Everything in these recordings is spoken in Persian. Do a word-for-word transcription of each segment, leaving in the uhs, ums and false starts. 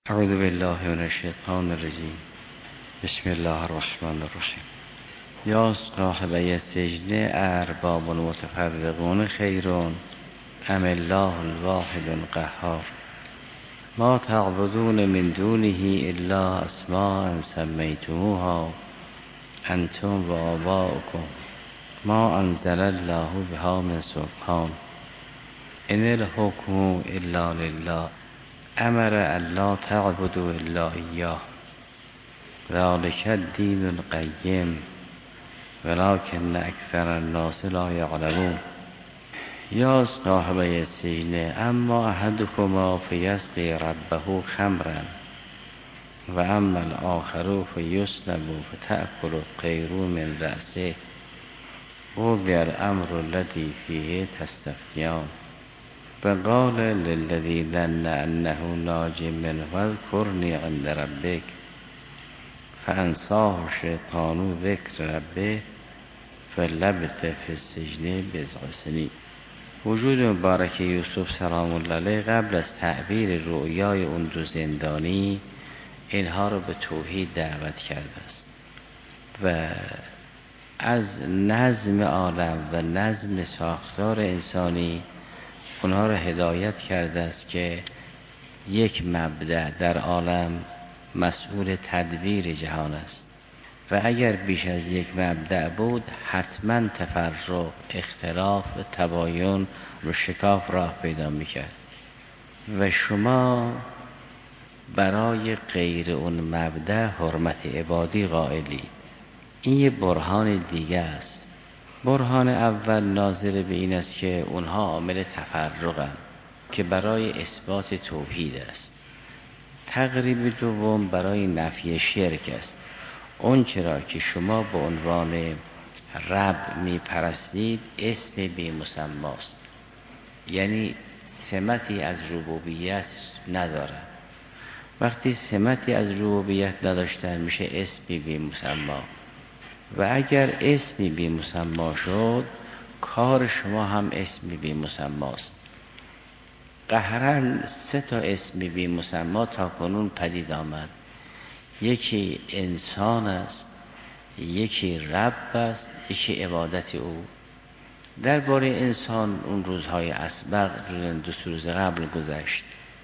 اعوذ بالله من الشیطان الرجیم. بسم الله الرحمن الرحیم. یا صاحبی السجن ارباب متفرقون خیرون ام الله الواحد القهار ما تعبدون من دونه الا اسماء سمیتموها انتم و آباؤکم ما انزل الله بها من سلطان ان الحکم الا لله امر الا تعبدوا الا ایاه ذلک الدین القیم ولکن اکثر الناس لا یعلمون. یا صاحبی السجن اما احدکما فیسقی ربه خمرا و اما الاخر فیسلب فتأکل الطیر من رأسه قضی الامر الذی فیه تستفتیان فقال للذی ظن انه ناج منه اذکرنی عند ربک فانساه الشیطان ذکر ربه فلبث فی السجن بضع سنین. وجود مبارک یوسف سلام الله علیه قبل از تعبیر رؤیای اون دو زندانی اینها رو به توحید دعوت کرده است و از نظم عالم و نظم ساختار انسانی اونها رو هدایت کرده است که یک مبدأ در عالم مسئول تدبیر جهان است و اگر بیش از یک مبدأ بود حتما تفرق، اختلاف و تباین رو شکاف راه پیدا میکرد و شما برای غیر اون مبدأ حرمت عبادی قائلی. این یه برهان دیگه است. برهان اول ناظر به این است که اونها عامل تفرقن که برای اثبات توحید است. تقریب دوم برای نفی شرک است. اون چرا که شما به عنوان رب می پرستید اسم بی مسماست، یعنی سمتی از ربوبیت نداره. وقتی سمتی از ربوبیت نداشتن میشه اسمی بی مسما و اگر اسمی بی مسما شد کار شما هم اسمی بی مسماست. قهرن سه تا اسمی بی مسما تا کنون پدید آمد. یکی انسان است، یکی رب است، یکی عبادت او. درباره انسان اون روزهای اسبق دو سه روز قبل گذشت.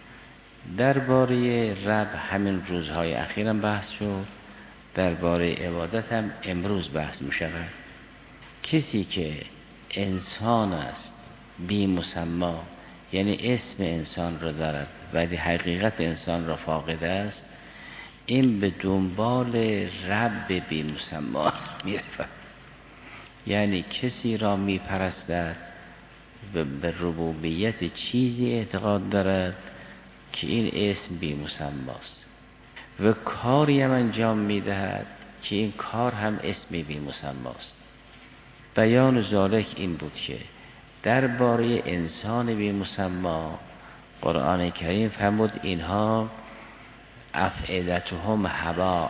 درباره رب همین روزهای اخیرم بحث شد. درباره عبادت هم امروز بحث می شود. کسی که انسان است بی مسما، یعنی اسم انسان را دارد ولی حقیقت انسان را فاقد است، این به دنبال رب بی مسما می رود. یعنی کسی را می پرستد و به ربوبیت چیزی اعتقاد دارد که این اسم بی مسماست و کاری هم انجام میدهد که این کار هم اسمی بی مسماست. بیان ذالک این بود که درباره انسان بی مسما قرآن کریم فرمود اینها افئدتهم هوا،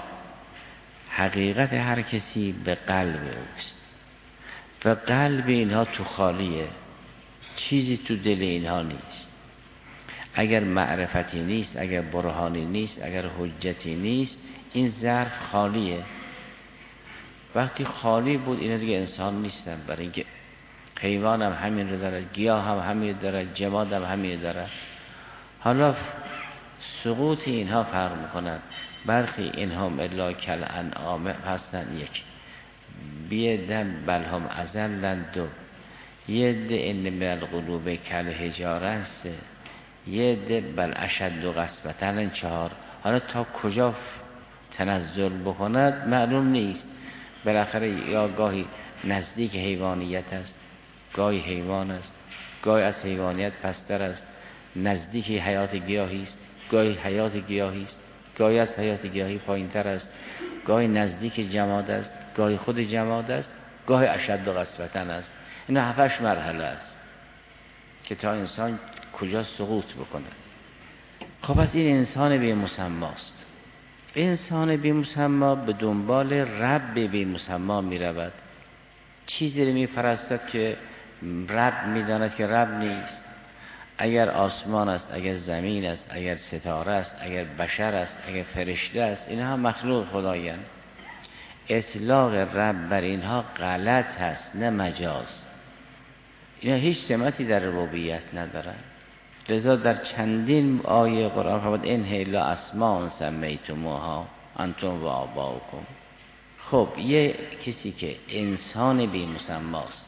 حقیقت هر کسی به قلب اوست و قلب اینها تو خالیه، چیزی تو دل اینها نیست. اگر معرفتی نیست، اگر برهانی نیست، اگر حجتی نیست، این ظرف خالیه. وقتی خالی بود اینا دیگه انسان نیستن، برای اینکه حیوان هم همین رو دارد، گیاه هم همین دارد، جماد هم همین دارد. حالا سقوط اینها فرق میکند. برخی اینها الا کل انعام هستن، یک بیدن بل هم ازلن، دو ید ان من القلوب کل حجاره است، یه ده بل اشد و قسمتن، چهار. حالا تا کجا تنزل بکند معلوم نیست. بالاخره یا گاهی نزدیک حیوانیت است، گاهی حیوان است، گاهی از حیوانیت پستر است، نزدیک حیات گیاهی است، گاهی حیات گیاهی است، گاهی از حیات گیاهی پایینتر است، گاهی نزدیک جماد است، گاهی خود جماد است، گاهی اشد و قسمتن است. اینا هفتش مرحله است که تا انسان کجا سقوط بکنه. خب پس این انسان بی مسماست. انسان بی مسما به دنبال رب بی مسما می رود. چیزی رو می پرستد که رب می داند که رب نیست. اگر آسمان است، اگر زمین است، اگر ستاره است، اگر بشر است، اگر فرشته است، اینها هم مخلوق خدایند. اطلاق رب بر اینها غلط هست نه مجاز. اینا هیچ سمتی در ربوبیت ندارن. لذا در چندین آیه قرآن فرمود ان هی الا اسماء سمیتموها انتم و آباؤکم. خب یه کسی که انسان بی مسماست،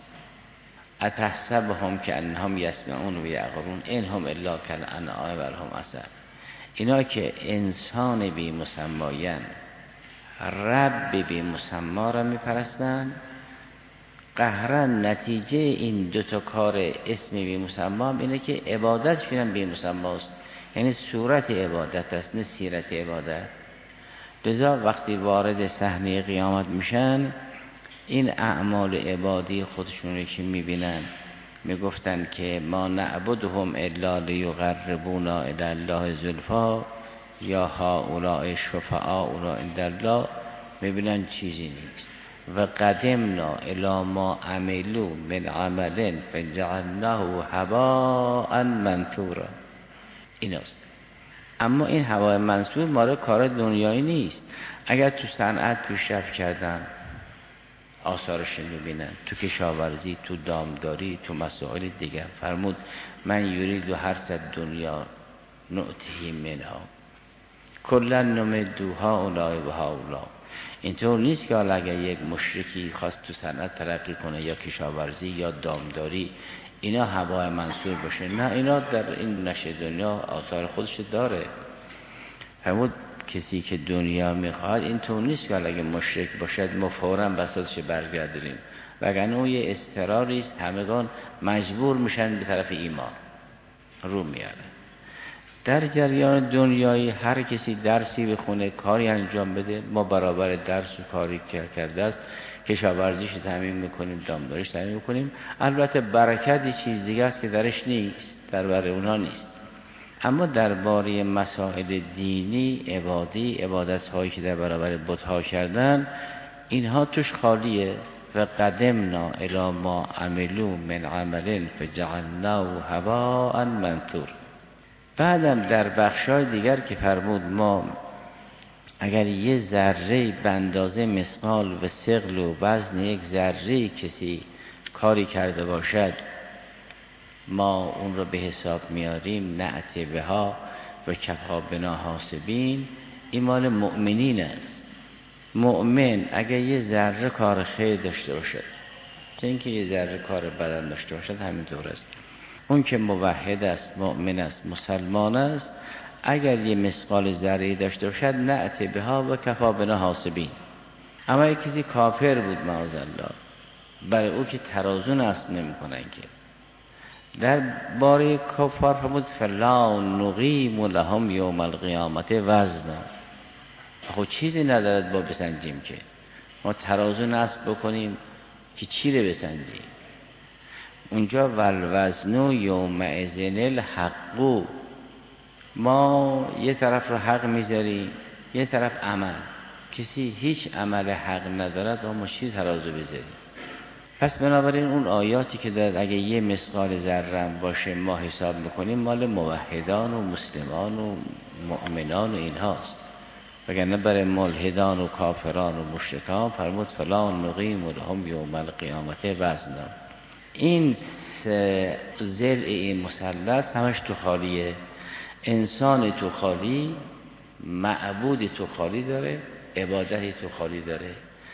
اتحسبهم کانهم یسمعون و یعقلون انهم الا کالانعام بل هم اضل. اینا که انسان بی مسمایان رب بی مسما را میپرستن، قهرن نتیجه این دوتا کار اسم بی مسما هم اینه که عبادتشون هم بی مسماست، یعنی صورت عبادت است نه سیرت عبادت. لذا وقتی وارد صحنه قیامت میشن، این اعمال عبادی خودشون که میبینن میگفتن که ما نعبدهم الا لیقربونا الی الله زلفا یا هؤلاء شفعاؤنا عند الله، میبینن چیزی نیست. و قدمنا الی ما عملوا من عمل فجعلناه هباء منثورا. ایناست. اما این هباء منثور مال کار دنیایی نیست. اگر تو صنعت پیشرفت کردن آثارش میبینن، تو کشاورزی، تو دامداری، تو مسائل دیگر. فرمود من یرید و هر صد دنیا نؤتهی منها کلا نمدوها اولای و هاولا. اینطور نیست که حالا اگر یک مشرکی خواست تو صنعت ترقی کنه یا کشاورزی یا دامداری اینا هباء منثور باشه، نه، اینا در این نشه دنیا آثار خودش داره. فرمود کسی که دنیا میخواد اینطور نیست که اگه مشرک باشد ما فوراً بساطش برگردیم، وگرنه اون یه اضطراری است، همگان مجبور میشن به طرف ایمان رو میاره. در جریان دنیایی هر کسی درسی بخونه، کاری انجام بده، ما برابر درس و کاری کرده است، کشاورزیش تامین میکنیم، دامداریش تامین میکنیم. البته برکت یه چیز دیگه است که درش نیست، در بر اونها نیست. اما درباره مسائل دینی، عبادی، عبادت هایی که در برابر بت‌ها کردن، اینها توش خالیه. و قدمنا الی ما عملوا من عمل فجعلناه هباء منثور. بعدم در بخشای دیگر که فرمود ما اگر یه ذره به اندازه مثقال و ثقل و وزن یک ذره کسی کاری کرده باشد ما اون رو به حساب میاریم، نعت بها و کفا بنا حاسبین. این مال مؤمنین است. مؤمن اگر یه ذره کار خیر داشته باشد، چه اینکه یه ذره کار بدن داشته باشد، همینطور است. اون که موحد است، مؤمن است، مسلمان است، اگر یه مثقال ذره داشته باشد نعت بها و کفا بنا حاسبین. اما یک کسی کافر بود معاذالله، برای او که ترازو نصب نمی‌کنن که. در باره کفار فرمود فلا نقیم لهم یوم القیامت وزنا. خب چیزی ندارد با بسنجیم که ما ترازو نصب بکنیم که چی رو بسنجیم. اونجا والوزن یومئذ الحق، ما یه طرف رو حق میذاریم یه طرف عمل. کسی هیچ عمل حق ندارد و ما چی ترازو بذاریم؟ پس بنابراین اون آیاتی که داد اگه یه مثقال ذره باشه ما حساب میکنیم مال موحدان و مسلمان و مؤمنان و اینهاست، وگرنه برای ملحدان و کافران و مشرکان فرمود فلا نقیم لهم یوم القیامت وزنا. این ضلع این مثلث همش تو خالیه. انسان تو خالی، معبود تو خالی داره، عبادتی تو خالی داره.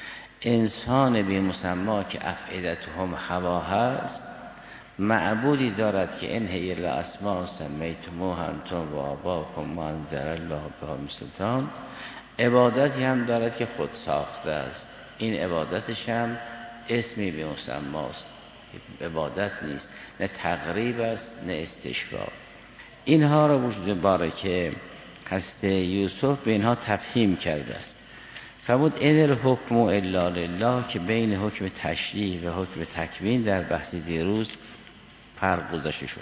انسان بی مسما که افعدتهم هوا هست، معبودی دارد که ان هی الا اسماء سمیتموها انتم و آباؤکم ما انزل الله بها من سلطان. عبادتی هم دارد که خود ساخته است، این عبادتش هم اسمی بی مسماست، عبادت نیست، نه تقریب است نه استشفا. اینها را وجود باره که هست یوسف به اینها تفهیم کرده است. فرمود ان الحکم الا لله، که بین حکم تشریع و حکم تکوین در بحث دیروز فرق گذاشته شد.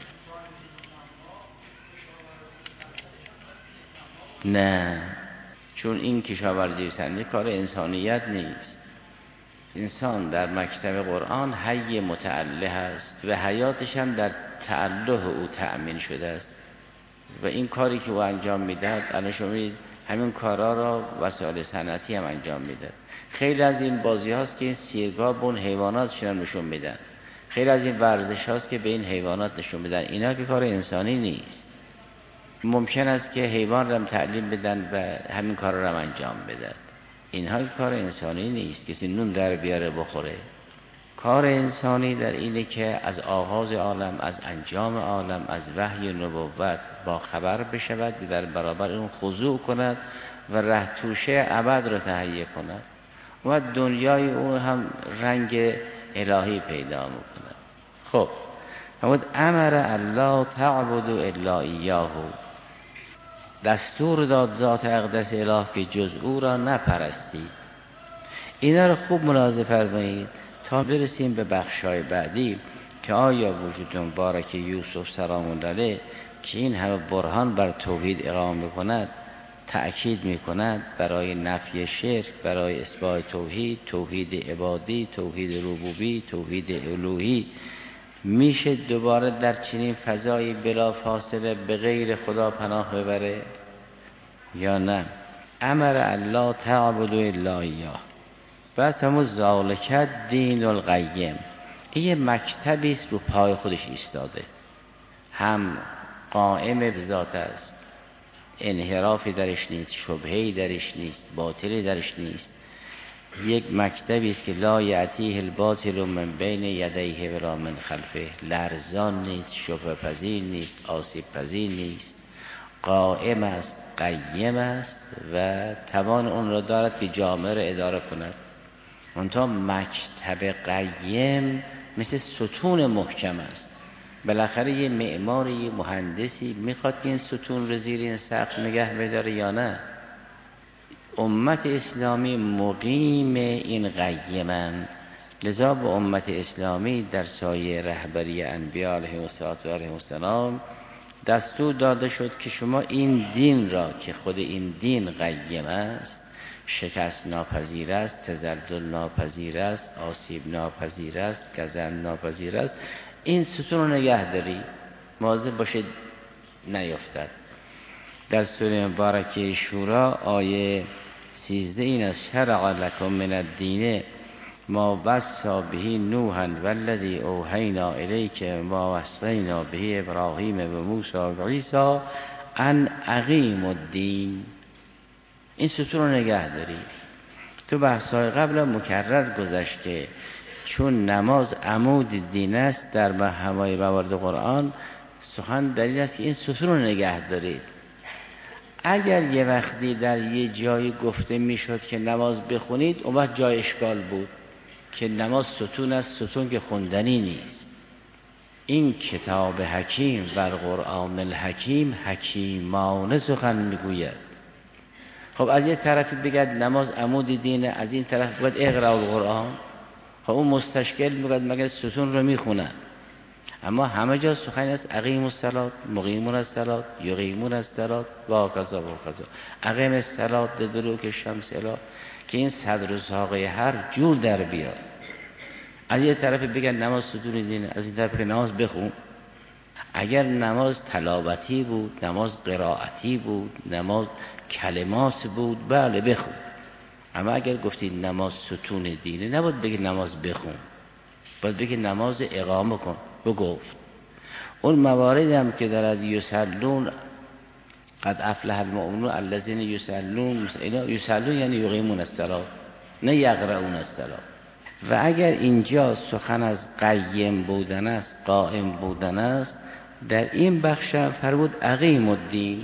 نه، چون این کشاورزی سنی کار انسانیت نیست. انسان در مکتب قرآن حی متعله است و حیاتش هم در تعلق او تأمین شده است و این کاری که او انجام میدهد، الان شما می‌بینید همین کارا را وسایل صنعتی هم انجام میده. خیلی از این بازی هاست که این سیرگاه به اون حیواناتشون نشون میدن، خیلی از این ورزش هاست که به این حیوانات نشون میدن. اینا که کار انسانی نیست. ممکن است که حیوان را تعلیم بدن و همین کار را هم انجام بدن. اینها کار انسانی نیست. کسی نون در بیاره بخوره. کار انسانی در اینه که از آغاز عالم، از انجام عالم، از وحی نبوت با خبر بشود، در برابر اون خضوع کند و ره توشه ابد را تهیه کند و دنیای اون هم رنگ الهی پیدا میکند. خب فرمود امر الله تعبد الا ایاه، دستور داد ذات اقدس اله که جز او را نپرستید. اینا رو خوب ملاحظه فرمایید تا برسیم به بخشای بعدی که آیا وجود مبارک یوسف سلام الله علیه که این همه برهان بر توحید اقامه میکند، تأکید میکند برای نفی شرک، برای اثبات توحید، توحید عبادی، توحید ربوبی، توحید الوهی، میشه دوباره در چنین فضایی بلا فاصله به غیر خدا پناه ببره یا نه؟ امر الله تعبد الا ایاه و تمو ذالک دین القیم. این یه مکتبی است رو پای خودش ایستاده، هم قائم به ذات است، انحرافی درش نیست، شبهه‌ای درش نیست، باطلی درش نیست. یک مکتبی است که لا یأتیه الباطل من بین یدیه ولا من خلفه، لرزان نیست، شبهه پذیر نیست، آسیب پذیر نیست، قائم است، قیم است و توان اون را دارد که جامعه را اداره کند. منتها مکتب قیم مثل ستون محکم است. بالاخره یه معماری، یه مهندسی میخواد که این ستون رو زیر این سقف نگه بداره یا نه؟ امت اسلامی مقیم این قیمن، لذا به امت اسلامی در سایه رهبری انبیاء علیهم السلام دستور داده شد که شما این دین را که خود این دین قیم است، شکست ناپذیر است، تزلزل ناپذیر است، آسیب ناپذیر است، گزند ناپذیر است، این ستون رو نگه داری، مواظب باشید نیفتد. در سوره مبارکه شورا آیه سیزده این از شرع لکم من الدین ما وصی به نوحا والذی اوحینا الیک ما وصینا به ابراهیم و موسی و عیسی ان اقیموا الدین. این ستون رو نگه داری. تو بحث‌های قبل مکرر گذشت که چون نماز عمود دین است، در همه موارد قرآن سخن در این است که این ستون رو نگه دارید. اگر یه وقتی در یه جایی گفته میشد که نماز بخونید، اون وقت جای اشکال بود که نماز ستون است، ستون که خوندنی نیست. این کتاب حکیم و قرآن الحکیم حکیمانه سخن میگوید. خب از یه طرفی بگد نماز عمود دینه، از این طرف بگد اقرأ القرآن. خب اون مستشکل میگد مگه ستون رو میخونن. اما همه جا سخن است اقیموا الصلاة، مقیمون الصلاة، یقیمون الصلاة و کذا و کذا. اقیم الصلاة لدلوک الشمس الی، که این صدر و ساقه هر جور در بیاد. از یه طرف بگن نماز ستون دینه، از این طرف که نماز بخون. اگر نماز تلاوتی بود، نماز قرائتی بود، نماز کلمات بود، بله بخون. اما اگر گفتی نماز ستون دینه، نباید بگی نماز بخون، باید بگی نماز اقامه کن. بگفت اون مواردی هم که دارد یسلون، قد افلح المؤمنون الذین یسلون، یسلون یعنی یقیمون الصلاة، نه یقرؤون الصلاة. و اگر اینجا سخن از قیم بودن است، قائم بودن است، در این بخش فرمود اقیم الدین.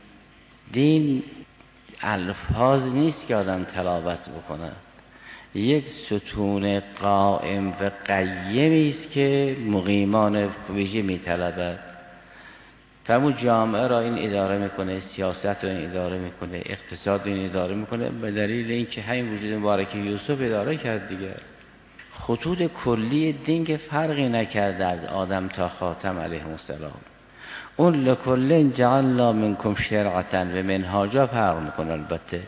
دین الفاظ نیست که آدم تلاوت بکنه، یک ستون قائم و قیمی است که مقیمان ویژه میطلبد. فرمود جامعه را این اداره میکنه، سیاست را این اداره میکنه، اقتصاد را این اداره میکنه، به دلیل اینکه همین وجود مبارک یوسف اداره کرد دیگه. خطوط کلی دین که فرقی نکرده از آدم تا خاتم علیه السلام. اون لکل جعلنا منکم شرعة و منهاجا فرق میکنه. البته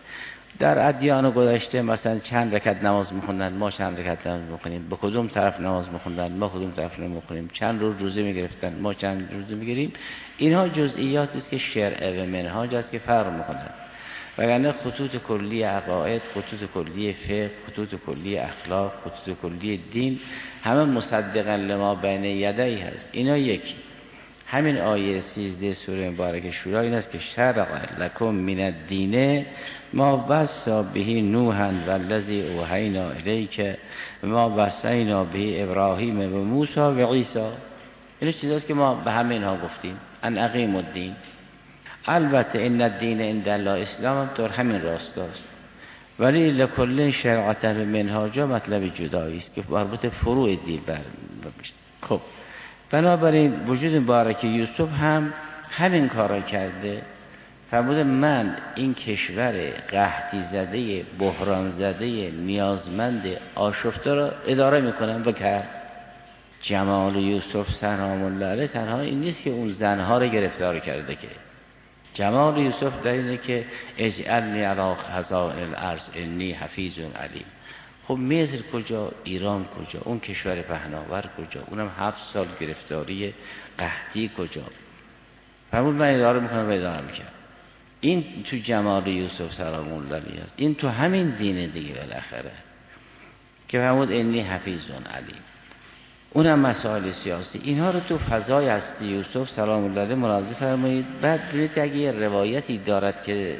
در ادیان گذشته مثلا چند رکعت نماز میخوندن، ما چند رکعت نماز میخونیم، به کدوم طرف نماز میخوندن، ما کدوم طرف نماز میخونیم، چند روز روزه میگرفتن، ما چند روزه میگیریم. اینها جزئیاتی است که شرع و منهاج است که فرق میکنند. وگرنه خطوط کلی عقاید، خطوط کلی فقه، خطوط کلی اخلاق، خطوط کلی دین همه مصدقا لما بین یدی هست. اینا یکی. همین آیه سیزده سوره مبارکه شورا این است که شرع لکم من الدین ما وصی به نوحا والذی اوحینا الیک ما وصینا به ابراهیم و موسی و عیسی. این چیزاست که ما به همه اینها گفتیم ان اقیم الدین. البته ان الدین عند الله اسلام در همین راستاست، ولی لکل شرعت و منهاجا مطلب جدایی است که مربوط فروع دین برمیشه. خب بنابراین وجود مبارک یوسف هم همین کارا کرده. فرموده من این کشور قحطی زده، بحران زده، نیازمند، آشفته را اداره میکنم و کرد. جمال یوسف سلام الله علیه تنها این نیست که اون زنها را گرفتار کرده، که جمال یوسف در اینه که اجعلنی علی خزائن الارض انی حفیظ علیم. خب مصر کجا، ایران کجا، اون کشور پهناور کجا، اونم هفت سال گرفتاری قحطی کجا. فرمود من اداره میکنم و اداره میکنم. این تو جمال یوسف سلام الله علیه است. این تو همین دین دیگه بالاخره که فرمود انی حفیظ علیم. اونم مسائل سیاسی. اینها رو تو فضای هستی یوسف سلام الله علیه ملاحظه فرمایید. بعد ببینید اگه یه روایتی دارد که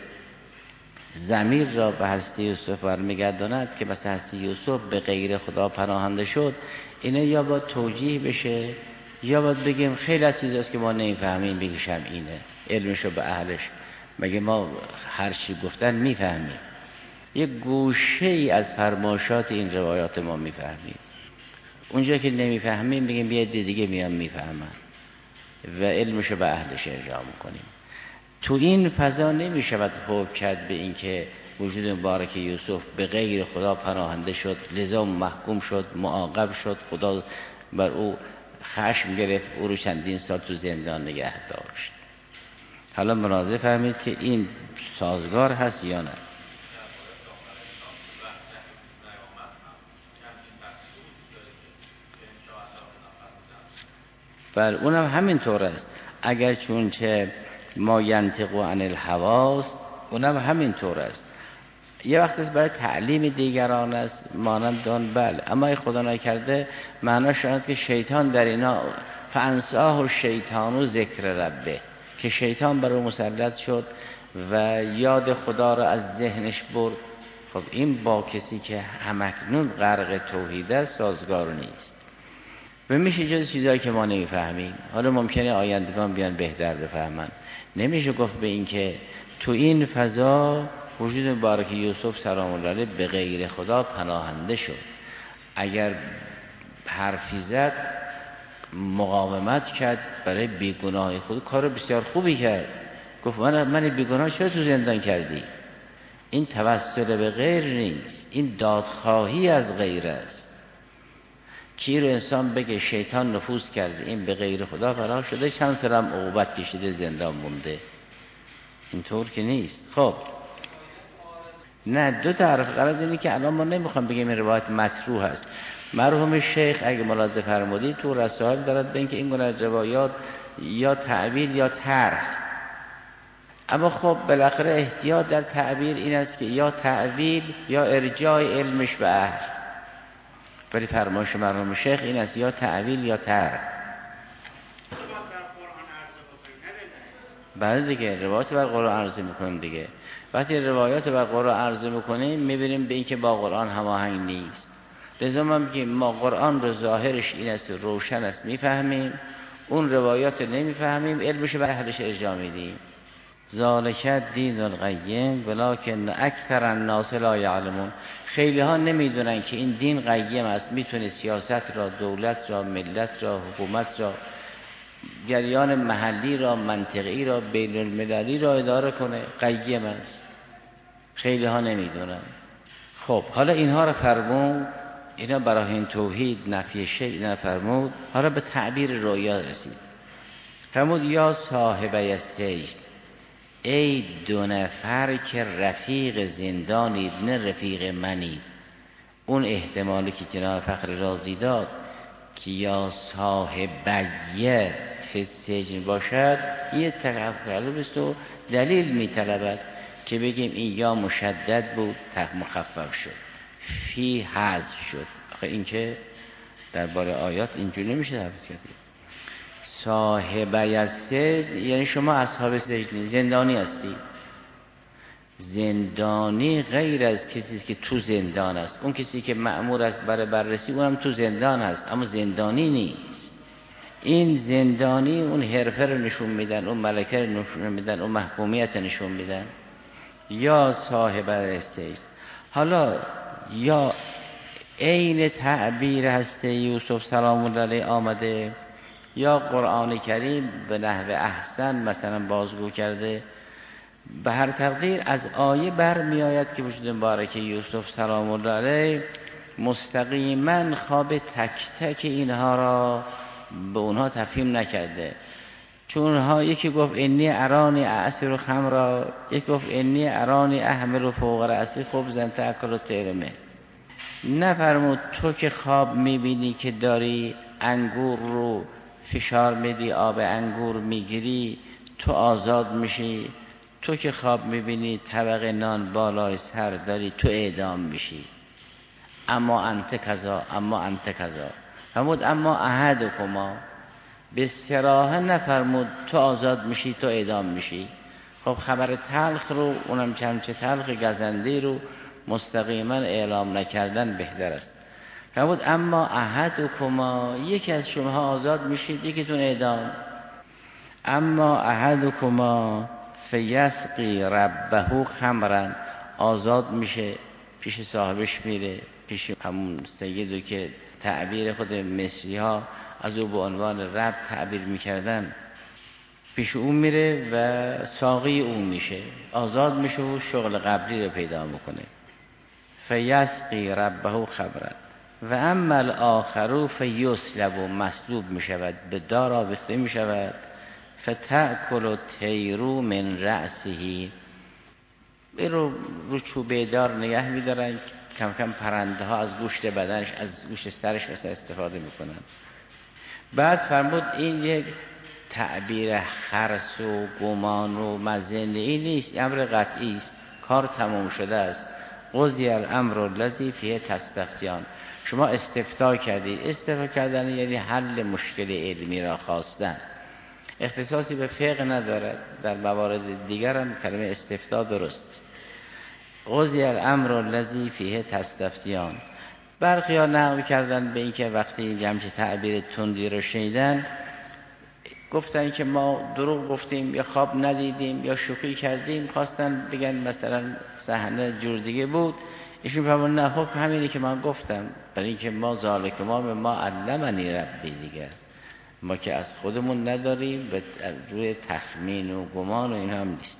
ضمیر را به هستی یوسف برمیگرداند که مثلا هستی یوسف به غیر خدا پناهنده شد، اینه یا با توجیه بشه یا باید بگیم خیلی از چیزاست که ما نمیفهمیم بگیشم اینه علمشو به اهلش. مگه ما هر چی گفتن میفهمیم؟ یک گوشه ای از فرمایشات این روایات ما میفهمیم. اونجا که نمیفهمیم بگیم بیا دیگه میام میفهمن و علمشو به اهلش ارجاع میکنیم. تو این فضا نمیشود حکم کرد به این که وجود مبارک یوسف به غیر خدا پناهنده شد لذا محکوم شد، معاقب شد، خدا بر او خشم گرفت، او رو چندین سال تو زندان نگه داشت. حالا ملاحظه فهمید که این سازگار هست یا نه. بل اونم همین طور است. اگر چون چه ما ینطق عن الهواست اونم همین طور است. یه وقت است برای تعلیم دیگران است مانند دان بله، اما خدا نکرده معناش این است که شیطان در اینا فانساه و شیطان و ذکر ربه، که شیطان بر او مسلط شد و یاد خدا را از ذهنش برد. خب این با کسی که همکنون غرق توحید است سازگار نیست و میشه جز چیزایی که ما نمیفهمیم. حالا ممکنه آیندگان بیان بهتر بفهمن. نمیشه گفت به این که تو این فضا وجود مبارک یوسف سلام الله علیه به غیر خدا پناهنده شد. اگر حرفی زد مقاومت کرد برای بیگناه خود، کار بسیار خوبی کرد. گفت من من بیگناه چرا تو زندان کردی؟ این توسل به غیر نیست، این دادخواهی از غیر است. کی رو انسان بگه شیطان نفوذ کرده این به غیر خدا فرار شده چند سال هم عقوبت کشیده زندان مونده، اینطور که نیست. خب نه دو طرف غرض اینه که الان ما نمیخوام بگیم این روایت مطروح است. مرحوم شیخ اگه ملاحظه فرمودید تو رسائل دارد به این که این گونه روایات یا تعبیر یا طرح. اما خب بالاخره احتیاط در تعبیر این است که یا تعبیر یا ارجاع علمش به اهل. ولی فرمایش مرحوم شیخ این است یا تعبیر یا طرح. بعد دیگه روایات بر قرآن عرضه میکنیم دیگه. وقتی روایات بر قرآن عرضه میکنیم میبینیم به این که با قرآن هماهنگ نیست. لذا ما میگیم ما قرآن رو ظاهرش این است روشن است میفهمیم، اون روایات نمیفهمیم، علمش به اهلش ارجاع میدیم. ذالک دین القیم ولکن اکثر الناس لا یعلمون. خیلی ها نمیدونن که این دین قیم است، میتونه سیاست را، دولت را، ملت را، حکومت را، جریان محلی را، منطقی را، بین المللی را اداره کنه. قیم است، خیلی ها نمیدونن. خب حالا اینها را فرمود، اینا برای این توحید نفی شیء اینا فرمود. حالا به تعبیر رویا رسید. فرمود یا صاحبی السجن ای دو نفر که رفیق زندانید نه رفیق منید. اون احتمالی که جناب فخر رازی داد که یا صاحبیه فی السجن باشد، یه تقلب است و دلیل میطلبد که بگیم این یا مشدد بود مخفف شد، فی حذف شد. آخه این که درباره آیات اینجوری نمیشه ثابت کرد. صاحبی السجن یعنی شما اصحاب سجن، زندانی هستی. زندانی غیر از کسی است که تو زندان است. اون کسی که مأمور است برای بررسی اونم تو زندان است، اما زندانی نیست. این زندانی اون حرفه رو نشون میدن، اون ملکه رو نشون میدن، اون محکومیت رو نشون میدن. یا صاحب السجن. حالا یا عین تعبیر هست یوسف سلام الله علیه آمده، یا قرآن کریم به نحو احسن مثلا بازگو کرده. به هر تقدیر از آیه برمی آید که وجود مبارک یوسف سلام الله علیه مستقیما خواب تک تک اینها را به اونها تفهیم نکرده. چون اونها یکی گفت انی ارانی اعصر خمرا، یکی گفت انی ارانی احمل فوق رأسی خبزا تأکل الطیر منه. نفرمود تو که خواب میبینی که داری انگور رو فشار میدی، آب انگور میگیری، تو آزاد میشی. تو که خواب میبینی طبق نان بالای سر داری، تو اعدام میشی. اما انت کذا، اما انت کذا. فرمود اما احدکما، به صراحه نفرمود تو آزاد میشی تو اعدام میشی. خب خبر تلخ رو، اونم چمچه تلخ گزنده رو مستقیما اعلام نکردن بهتر است. فرمود اما احدکما، یکی از شما آزاد میشید، یکیتون اعدام. اما احدکما فیسقی ربه خمرن، آزاد میشه پیش صاحبش میره، پیش همون سیدو که تعبیر خود مصری ها از او به عنوان رب تعبیر میکردن، پیش اون میره و ساقی اون میشه، آزاد میشه و شغل قبلی رو پیدا میکنه. فیسقی ربه خمرن و اما الاخر فیسلب، و مسلوب میشود، به دار آویخته میشود. فتأکل الطیر من رأسه، رو رو چوبه دار نگه میدارن، کم کم پرنده ها از گوشت بدنش، از گوشت سرش مثلا استفاده میکنن. بعد فرمود این یک تعبیر خرس و گمان و مزنه ای نیست، امر قطعی است، کار تمام شده است. قضی الامر الذی فیه تستفتیان، شما استفتاء کردید. استفتاء کردن یعنی حل مشکل علمی را خواستن، اختصاصی به فقه ندارد. در موارد دیگر هم کلمه استفتاء درست است. قضی الامر الذی فیه تستفتیان. برخی ها نقل کردن به این که وقتی همچه تعبیر تندی رو شنیدن گفتن که ما دروغ گفتیم یا خواب ندیدیم یا شوخی کردیم، خواستن بگن مثلا صحنه جور دیگه بود. ایشون فرمودن نه، خب همینی که من گفتم، برای اینکه ما ذالک ما به ما علمنی ربی دیگر، ما که از خودمون نداریم، به روی تخمین و گمان و این هم نیست.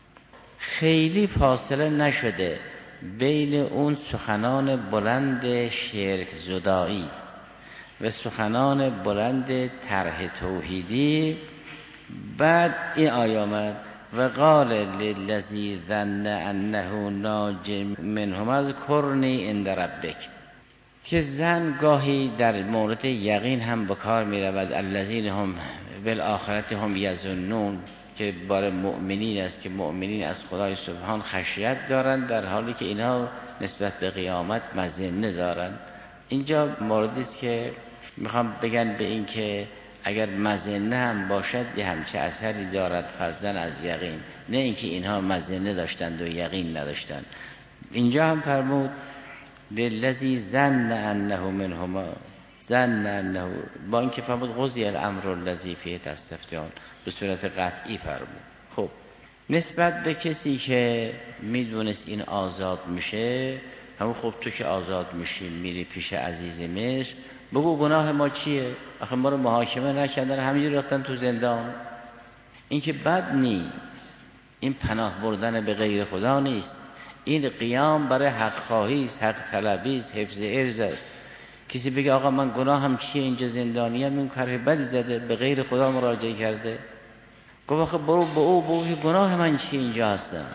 خیلی فاصله نشده بین اون سخنان بلند شرک زدایی و سخنان بلند طرح توحیدی. بعد این آیه آمد و قال للذی ظن انه ناج منهم اذکرنی عند ربک، که زن گاهی در مورد یقین هم به کار می رود. الذین هم بالآخرت هم یظنون، که بار مؤمنین است که مؤمنین از خدای سبحان خشیت دارند، در حالی که اینها نسبت به قیامت مظنه دارند. اینجا موردی است که میخوام بگن به این که اگر مظنه هم باشد یه همچه اثری دارد فضلا از یقین، نه اینکه اینها مظنه داشتند و یقین نداشتند. اینجا هم فرمود للذی ظن انه منهما ظن انه، با اینکه فرمود قضی الامر الذی فیه تستفتیان، به صورت قطعی فرمود. خب نسبت به کسی که میدونست این آزاد میشه، همون خب تو که آزاد میشی میری پیش عزیز مصر، بگو گناه ما چیه؟ آخه ما رو محاکمه نکردن، همینجوری رفتن تو زندان. این که بد نیست، این پناه بردن به غیر خدا نیست، این قیام برای حق خواهی است، حق طلبی است، حفظ ارز است. کسی بگه آقا من گناهم چیه، اینجا زندانیم، این کار بدی زده، به غیر خدا مراجعه کرده. گفت آخه برو به او بگو که گناه من چی اینجا هستم.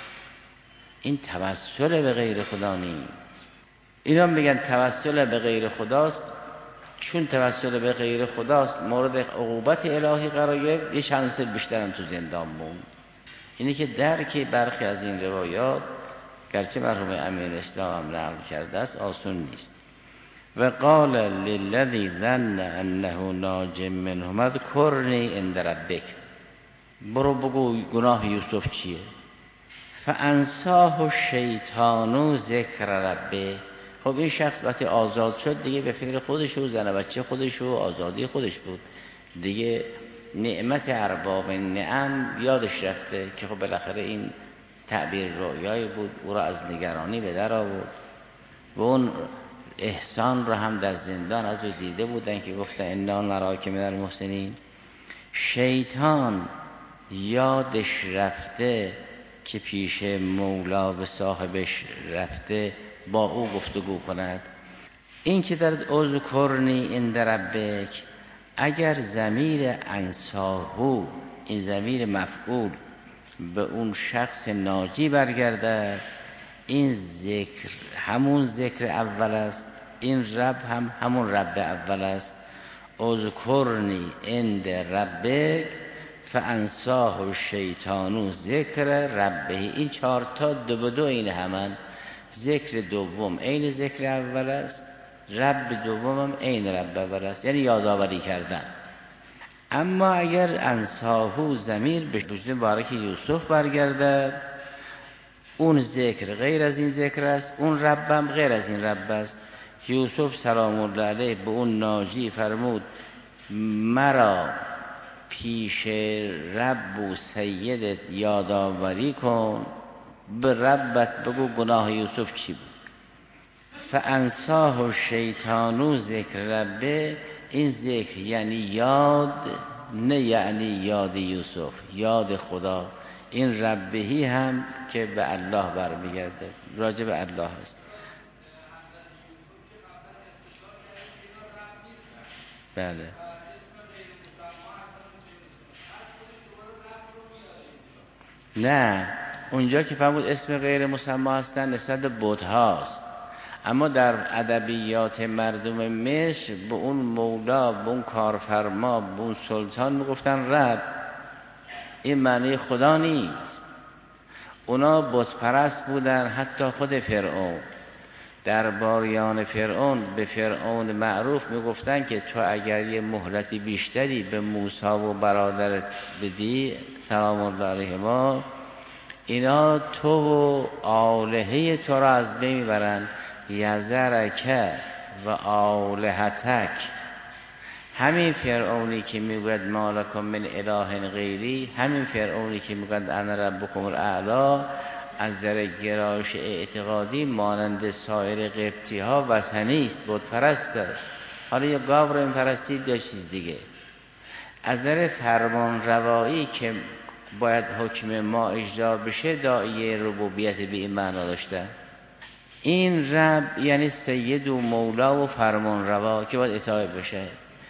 این توسل به غیر خدا نیست. اینا میگن توسل به غیر خداست، چون توسل به غیر خداست مورد عقوبت الهی قرار گرفت، یه چند سال بیشتر هم تو زندان موند. اینه که درک برخی از این روایات گرچه مرحوم امیر اسلام هم نقل کرده است آسون نیست. و قال للذی ظن انه ناج منه اذکرنی عند ربک، برو بگو گناه یوسف چیه. فانساه الشیطان ذکر ربه. خب این شخص وقتی آزاد شد دیگه به فکر خودش و زن بچه خودش و آزادی خودش بود دیگه، نعمت ارباب نعم یادش رفته که خب بالاخره این تعبیر رویایی بود، او را از نگرانی به در آورد و اون احسان را هم در زندان از او دیده بودن که گفتن انا نراک من المحسنین. شیطان یادش رفته که پیش مولا و صاحبش رفته با او گفتگو کند. این که در اذکرنی عند ربک، اگر ضمیر انساهو، این ضمیر مفعول به اون شخص ناجی برگرده، این ذکر همون ذکر اول است، این رب هم همون رب اول است. اذکرنی عند ربک فانساه الشیطان ذکر ربه. این چهار تا دو به دو این همان. ذکر دوم عین ذکر اول است، رب دوم هم عین رب اول است، یعنی یادآوری کردن. اما اگر انساهو ضمیر به وجود مبارک یوسف برگردد، اون ذکر غیر از این ذکر است، اون رب هم غیر از این رب است. یوسف سلام الله علیه به اون ناجی فرمود مرا پیش رب و سیدت یادآوری کن، به ربت بگو گناه یوسف چی بود. فانساه الشیطان ذکر ربه، این ذکر یعنی یاد، نه یعنی یاد یوسف، یاد خدا. این ربهی هم که به الله برمیگرده، راجع به الله است. بله نه، اونجا که فرمود اسم غیر مسمی هستن نسبت به بت هاست، اما در ادبیات مردم مصر به اون مولا، به اون کارفرما، به اون سلطان میگفتن رب. این معنی خدا نیست. اونا بت پرست بودن. حتی خود فرعون، درباریان فرعون به فرعون معروف میگفتن که تو اگر یه مهلتی بیشتری به موسی و برادرت بدی سلام الله علیهما، اینا تو و آلهه تو را از بین میبرن. یذرک و آلهتک. همین فرعونی که میگوید ما لکم من اله غیری، همین فرعونی که میگوید انا ربکم الاعلی، از نظر گرایش اعتقادی مانند سایر قبطی ها وثنی است، بت پرست است. حالا یه گاو رو پرستید یا چیز دیگه. از نظر فرمان روایی که باید حکم ما اجرا بشه، داعیه ربوبیت به این معنا داشته. این رب یعنی سید و مولا و فرمان روا که باید اطاعت بشه.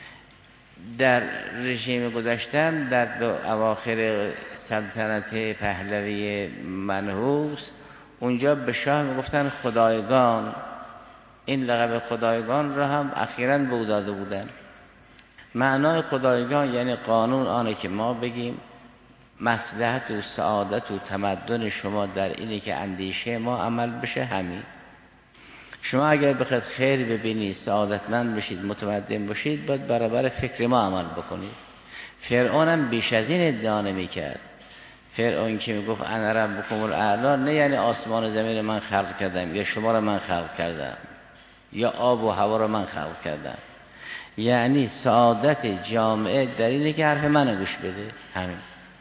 در رژیم گذشتن در اواخر سلطنت پهلوی منحوس، اونجا به شاه میگفتن خدایگان. این لقب خدایگان را هم اخیراً به او داده بودن. معنای خدایگان یعنی قانون آنه که ما بگیم مصلحت و سعادت و تمدن شما در اینه که اندیشه ما عمل بشه. همین شما اگر بخواید خیر ببینید، سعادتمند بشید، متمدن باشید، باید برابر فکر ما عمل بکنید. فرعون هم بیش از این ادعا نمی‌کرد. فرعون که میگفت انا ربکم الاعلی، نه یعنی آسمان و زمین من خلق کردم یا شما را من خلق کردم یا آب و هوا را من خلق کردم. یعنی سعادت جامعه در اینه که حرف من گوش بده. همین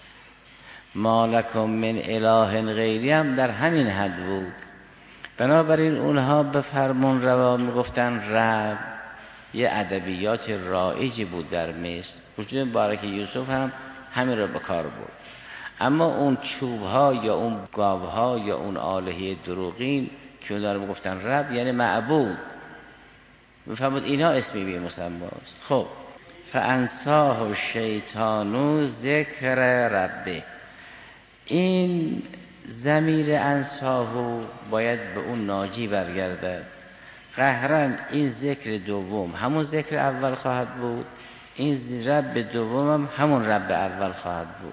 ما لکم من اله غیری هم در همین حد بود. بنابراین اونها به فرمان روا میگفتن رب. یه ادبیات رایجی بود در مصر. وجود مبارک یوسف هم همین رو به کار برد. اما اون چوب ها یا اون گاو ها یا اون آلهه دروغین که اونها رو میگفتن رب یعنی معبود، میفهمید اینا اسمی بی مسمی است. خب فانساه الشیطان ذکر ربه. این ضمیر انساهو باید به اون ناجی برگردد. قهرن این ذکر دوم همون ذکر اول خواهد بود، این رب دوم هم همون رب اول خواهد بود.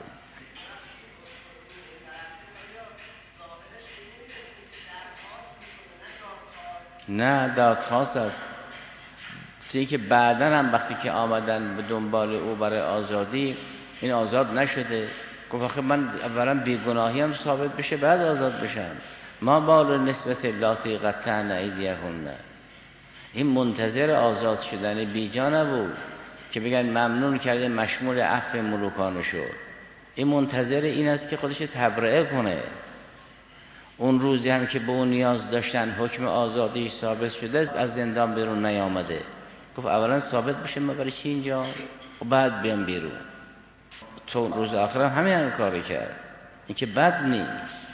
نه دادخواست است، چیزی که بعداً هم وقتی که آمدن به دنبال او برای آزادی، این آزاد نشده. گفت آخه من اولا بیگناهی هم ثابت بشه بعد آزاد بشم. ما بال نسبت لاتی قطعن ایدیهن. این منتظر آزاد شدن بیجا نبود که بگن ممنون کرده مشمول عفو ملوکانه شد. این منتظر این است که خودش تبرئه کنه. اون روزی هم که به اون نیاز داشتن حکم آزادی ثابت شده از زندان بیرون نیامده. گفت اولا ثابت بشه ما برای چی اینجا و بعد بیام بیرون. تو روز آخر هم همین کاری کرد. این که بد نیست.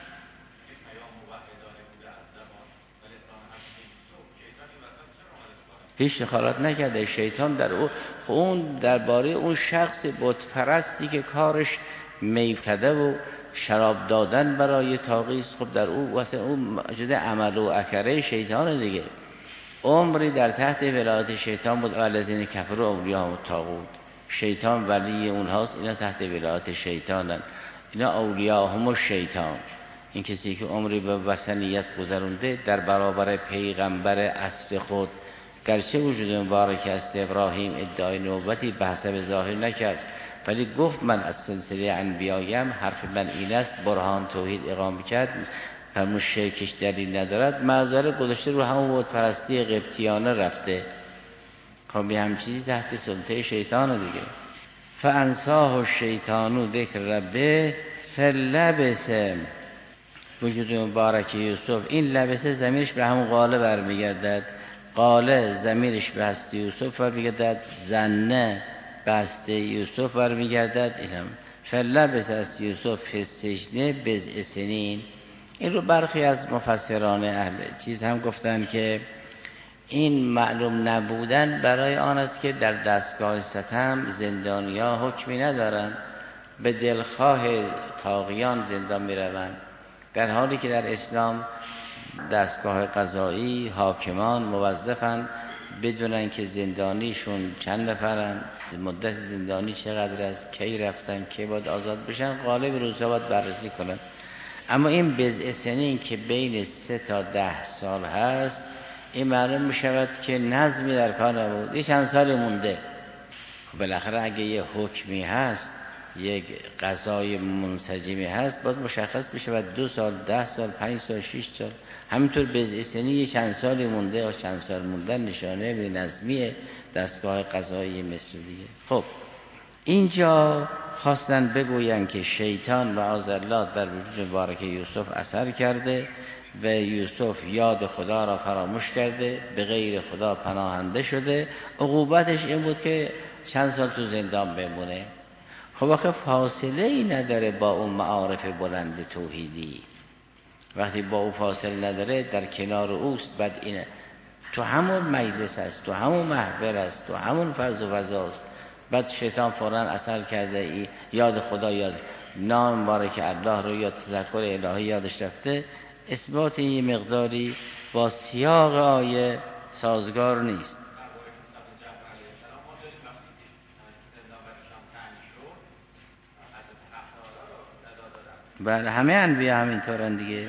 هیچ دخالت نکرده شیطان در او. اون درباره اون شخص بت پرستی که کارش میفته و شراب دادن برای تاقیس، خب در او واسه اون جده عمل و اکره شیطان دیگه. عمری در تحت ولایت شیطان بود. الذین کفروا اولیاءهم الطاغوت. شیطان ولی اونهاست، اینا تحت ولایت شیطانن. اینا اولیاءهم الشیطان. این کسی که عمری به وثنیت گذرونده در برابر پیغمبر اصل خود، گرچه وجود مبارک است ابراهیم ادعای نبوتی به حسب ظاهر نکرد، ولی گفت من از سلسله انبیایم، حرف من این است، برهان توحید اقامه کرد، همون شرکش دلیل ندارد، معذره گذاشته رو همون بود پرستی قبطیانه رفته. خب به هم چیزی تحت سلطه شیطان دیگه. فانساه الشیطان ذکر ربه فلبث. وجود مبارک یوسف، این لبسه ضمیرش به همون قاله برمیگردد. قاله ضمیرش به هستی یوسف برمیگردد، زنه به هستی یوسف برمیگردد. اینم فلبث از یوسف فی السجن بضع سنین. این رو برخی از مفسران اهل چیز هم گفتن که این معلوم نبودن برای آن است که در دستگاه ستم زندانیا حکمی ندارن، به دلخواه طاغیان زندان میروند، در حالی که در اسلام دستگاه قضایی حاکمان موظفن بدونن که زندانیشون چند نفرن، مدت زندانی چقدر است، کی رفتن، کی باید آزاد بشن، غالب روزها باید بررسی کنن. اما این بضع سنین که بین سه تا ده سال هست، این معلوم می شود که نظمی در کار نبود، یه چند سال مونده. بالاخره اگه یه حکمی هست، یک قضای منسجمی هست، باید مشخص بشه و دو سال، ده سال، پنج سال، شش سال، همینطور بضع سنین یه چند سال مونده یا چند سال موندن نشانه به نظمی دستگاه قضایی مثل دیگه. خب اینجا خواستن بگوین که شیطان و الله در وجود مبارک یوسف اثر کرده و یوسف یاد خدا را فراموش کرده، به غیر خدا پناهنده شده. عقوبتش این بود که چند سال تو زندان بمونه. خب آخه فاصله ای نداره با اون معارف بلند توحیدی. وقتی با او فاصله نداره، در کنار اوست، بعد اینه تو همون مجلس است، تو همون محفل است، تو همون فضل و فضاست، بعد شیطان فوراً اثر کرده، ای یاد خدا، یاد نام باره که الله رو یا تذکر الهی یادش رفته. اثبات این مقداری با سیاق آیه سازگار نیست. بله همه انبیا همینطورن دیگه.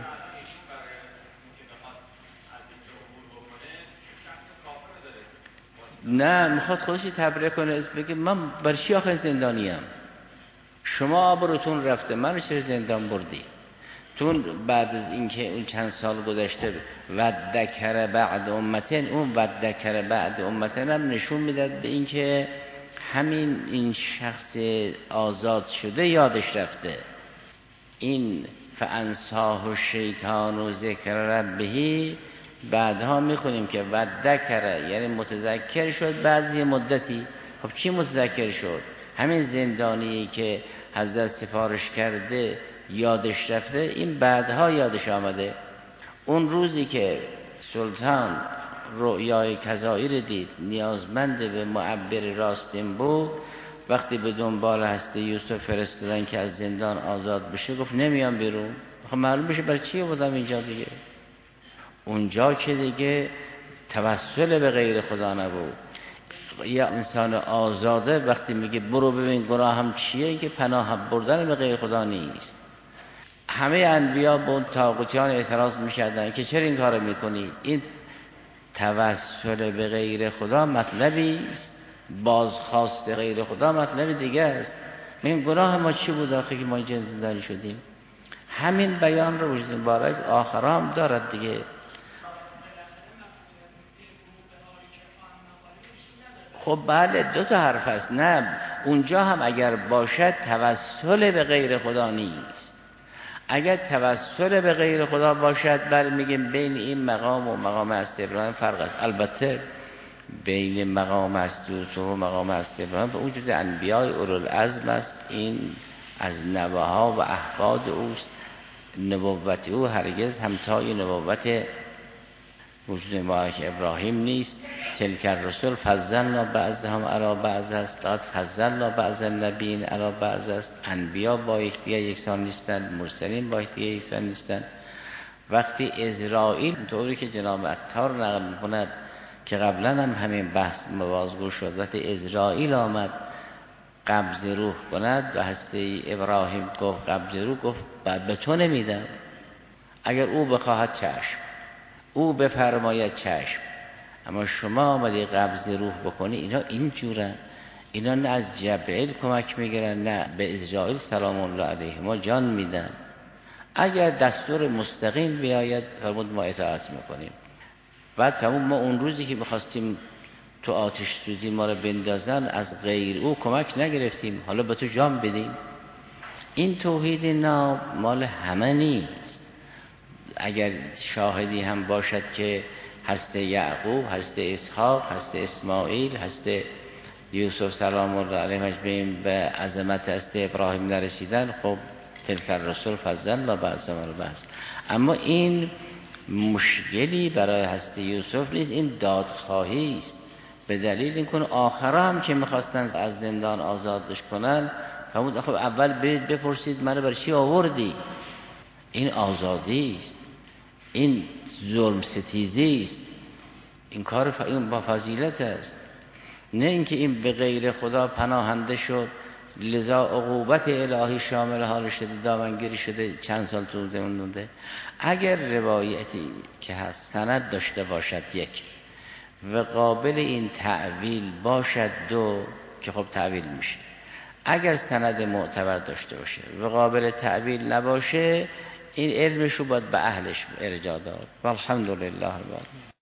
نه میخواد خودش تبرئه کنه، بگه من برای چی آخه زندانیم؟ شما آبروتون رفته، من چرا زندان بردی؟ تون بعد از اینکه اون چند سال گذشته و ذکر بعد امتن، اون و ذکر بعد امتن هم نشون میداد به اینکه همین این شخص آزاد شده یادش رفته. این فانساه الشیطان و ذکر ربه بعدها میخونیم که و ذکر یعنی متذکر شد بعد یه مدتی. خب چی متذکر شد؟ همین زندانی که حضرت سفارش کرده یادش رفته، این بعدها یادش آمده. اون روزی که سلطان رؤیای کذایی رو دید، نیازمند به معبر راستین بود. وقتی به دنبال هسته یوسف فرستادن که از زندان آزاد بشه، گفت نمیام بیرون. خب معلوم بشه برای چی بودم اینجا دیگه. اونجا که دیگه توسل به غیر خدا نبود. یا انسان آزاده وقتی میگه برو ببین گناه هم چیه، که پناه بردن به غیر خدا نیست. همه انبیا به اون طاغوتیان اعتراض میکردن که چرا این کارو میکنید. این توسل به غیر خدا مطلبی است، بازخواست غیر خدا مطلب دیگه است. میگن گناه ما چی بود آخه که ما اینجا زندانی شدیم؟ همین بیان رو وجود مبارک آخرام دارد دیگه. خب بله دو تا حرف است. نه اونجا هم اگر باشد توسل به غیر خدا نیست. اگر توسل به غیر خدا باشد، بله میگیم بین این مقام و مقام هست ابراهیم فرق است. البته بین مقام هست یوسف و مقام هست ابراهیم به وجود انبیای اولوالعزم است. این از نوه‌ها و احفاد اوست. نبوت او هرگز همتای نبوت وجود مبارک ابراهیم نیست. تلک الرسل فضلنا بعضهم علی بعض است. قد فضلنا بعض النبیین علی بعض است. انبیا با یکدیگر یکسان نیستند، مرسلین با یکدیگر یکسان نیستند. وقتی اسرائیل طوری که جناب عطار نقل می‌کند که قبلا هم همین بحث بازگو شد، وقتی اسرائیل آمد قبض روح کند و هسته ابراهیم گفت قبض روح، گفت به تو نمیدم، اگر او بخواهد چشم، او بفرماید چشم، اما شما آمدی قبض روح بکنی. اینا اینجورن، اینا نه از جبرئیل کمک میگیرن نه به اسرائیل سلام الله علیه ما جان میدن. اگر دستور مستقیم بیاید فرمود ما اطاعت میکنیم. بعد تمام ما اون روزی که بخواستیم تو آتش سوزی ما رو بندازن از غیر او کمک نگرفتیم، حالا به تو جان بدیم. این توحید ناب مال همه نیست. اگر شاهدی هم باشد که هست یعقوب، هست اسحاق، هست اسماعیل، هست یوسف سلام الله علیه مجمعین به عظمت هست ابراهیم نرسیدن، خب تلک الرسل فضلنا بعضهم علی بعض. اما این مشکلی برای هست یوسف نیست، این دادخواهی است. به دلیل این کن آخرا هم که میخواستن از زندان آزادش کنن، فرمود خب اول برید بپرسید منو برای چی آوردی. این آزادی است، این ظلم ستیزی است، این کار ف... این با فضیلت است. نه اینکه این به غیر خدا پناهنده شد لذا عقوبت الهی شامل حال شده، دامنگیری شده، چند سال طول مونده. اگر روایتی که هست سند داشته باشد یک و قابل این تعویل باشد دو، که خب تعویل میشه. اگر سند معتبر داشته باشه و قابل تعویل نباشه، این علمش رو باید به اهلش ارجاع داد. والحمدلله رب العالمین.